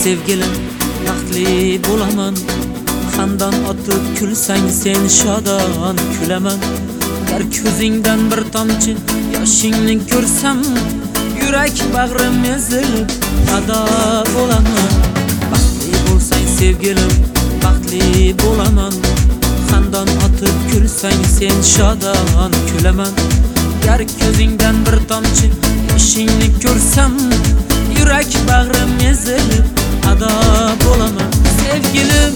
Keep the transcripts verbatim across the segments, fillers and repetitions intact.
sevgilim, baxtli bo'laman. Xandon otib kulsang sen shodon kulaman. Agar ko'zingdan bir tomchi yoshingni ko'rsam, yurak bag'rim ezilib ado bo'laman. Baxtli bo'lsang sevgilim, baxtli bo'laman. Xandon otib kulsang sen shodon kulaman. Agar ko'zingdan bir tomchi yoshingni ko'rsam, yurak bag'rim ezilib ado bo'laman. Sevgilim,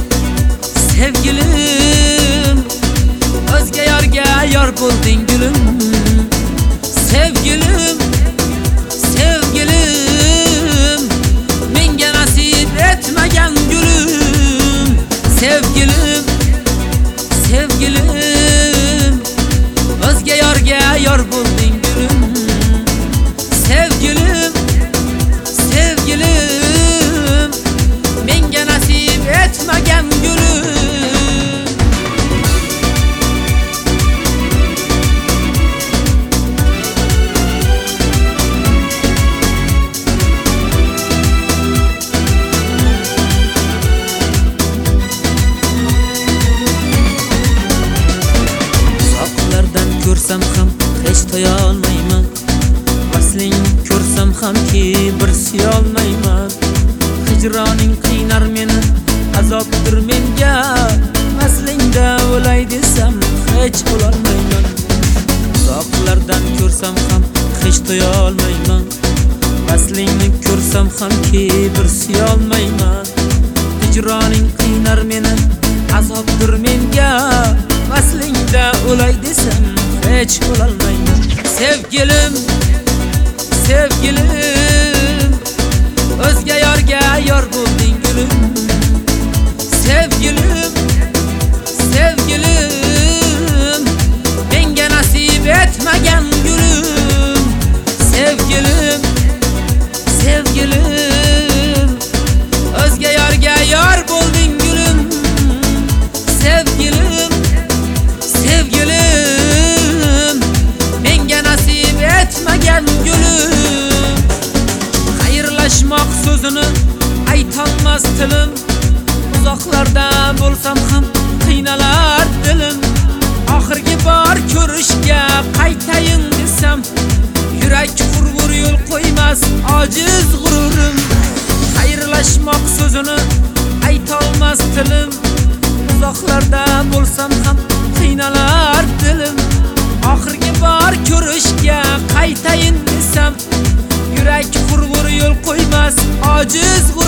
sevgilim, o'zga yorga yor bo'lding gulim. Sevgilim, sevgilim, menga nasib etmagan gulim. Sevgilim, sevgilim, o'zga yorga yor bo'lding gulim. Sevgilim, sevgilim, menga nasib etmagan gulim. Ko'rsam ham hech to'ya olmayman. Vasling ko'rsam hamki bir siya olmayman. Hijroning qiynar meni, azobdir menga. Vaslingda o'lay desam hech bo'lolmayman. Uzoqlardan ko'rsam ham hech to'ya olmayman. Vaslingni ko'rsam hamki bir siya olmayman. Hijroning qiynar meni, azobdir menga. Vaslingda o'lay desam hech bo'lolmayman. Sevgilim, sevgilim, o'zga yorga yor bo'lding gulim. Sevgilim, sevgilim, menga nasib etmagan gulim. Sevgilim, sevgilim, o'zga yorga yor bo'lding gulim. Sevgilim, sevgilim, menga nasib etmagan gulim. Xayrlashmoq so'zini aytolmas tilim. Uzoqlarda bo'lsam ham qiynalar dilim. Oxirgi bor ko'rishga qaytayin desam, yurak qurg'ur yo'l qo'ymas ojiz g'ururim. Xayrlashmoq so'zini aytolmas tilim. Uzoqlarda bo'lsam ham qiynalar dilim. Oxirgi bor ko'rishga qaytayin desam, yurak qurg'ur yo'l qo'ymas ojiz